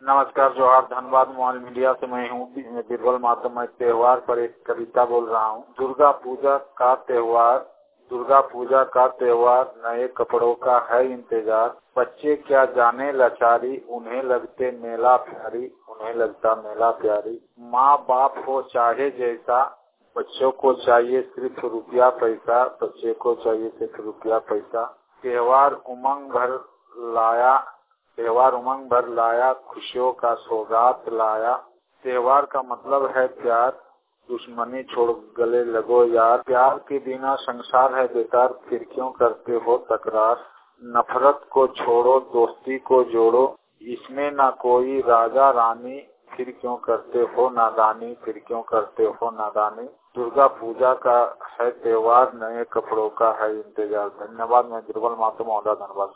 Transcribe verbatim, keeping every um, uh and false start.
नमस्कार, जोहार, धन्यवाद। मोबाइल मीडिया से मैं हूँ बीरबल माता। मैं त्योहार पर एक कविता बोल रहा हूँ। दुर्गा पूजा का त्योहार, दुर्गा पूजा का त्योहार, नए कपड़ों का है इंतजार। बच्चे क्या जाने लाचारी, उन्हें लगते मेला प्यारी, उन्हें लगता मेला प्यारी। माँ बाप हो चाहे जैसा, बच्चों को चाहिए सिर्फ रुपया पैसा, बच्चे को चाहिए सिर्फ रुपया पैसा। त्योहार उमंग भर लाया, त्योहार उमंग भर लाया, खुशियों का सौगात लाया। त्योहार का मतलब है प्यार, दुश्मनी छोड़ गले लगो यार। प्यार के बिना संसार है बेकार, फिर क्यों करते हो तकरार। नफरत को छोड़ो दोस्ती को जोड़ो, इसमें ना कोई राजा रानी, फिर क्यों करते हो नादानी, फिर क्यों करते हो नादानी। दुर्गा पूजा का है त्योहार, नए कपड़ों का है इंतजार। धन्यवाद। मैं बीरबल माता महोदय, धन्यवाद।